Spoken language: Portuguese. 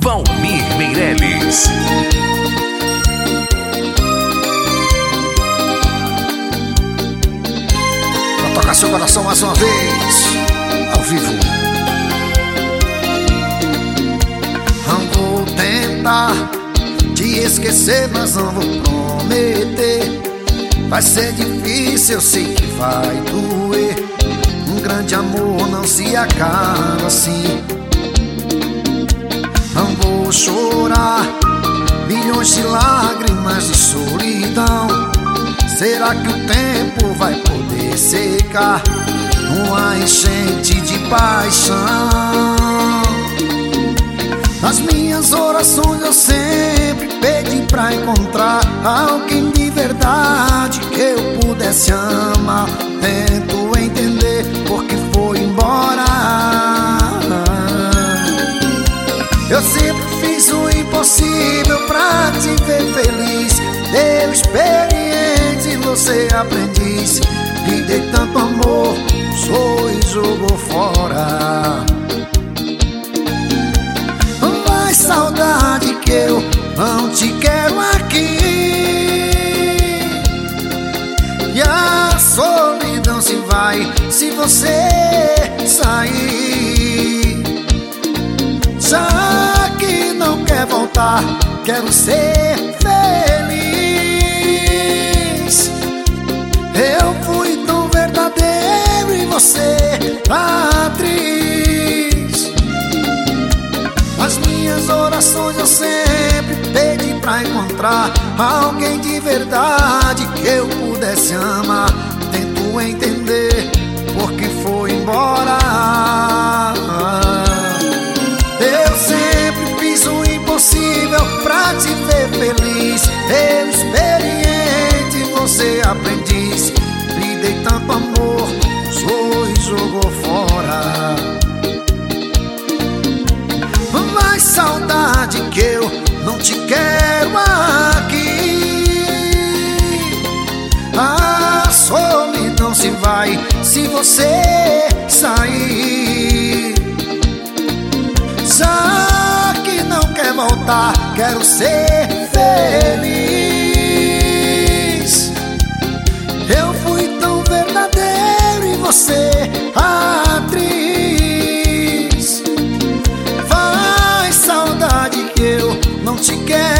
Valmir Meirelles. Pra tocar seu coração mais uma vez, ao vivo. Não vou tentar te esquecer, mas não vou prometer. Vai ser difícil, eu sei que vai doer. Um grande amor não se acaba assim. Não vou chorar milhões de lágrimas de solidão. Será que o tempo vai poder secar uma enchente de paixão? Nas minhas orações eu sempre pedi pra encontrar alguém de verdade que eu pudesse amar. Tento entender por que foi embora. Eu sempre fiz o impossível pra te ver feliz. Eu experiente, você aprendiz. Me dei tanto amor, usou e jogou fora. Vai, saudade, que eu não te quero aqui. E a solidão se vai se você sair. Já que não quer voltar, quero ser feliz. Eu fui tão verdadeiro e você atriz. Nas minhas orações eu sempre pedi pra encontrar alguém de verdade que eu pudesse amar. Tento entender por que foi embora. Eu sempre fiz o impossível pra te ver feliz. Eu experiente, você aprendiz. Lhe dei tanto amor, usou e jogou fora. Mas saudade, que eu não te quero aqui. A solidão se vai se você sair. Já que não quer voltar, quero ser feliz. Eu fui tão verdadeiro e você atriz. Vai, saudade, que eu não te quero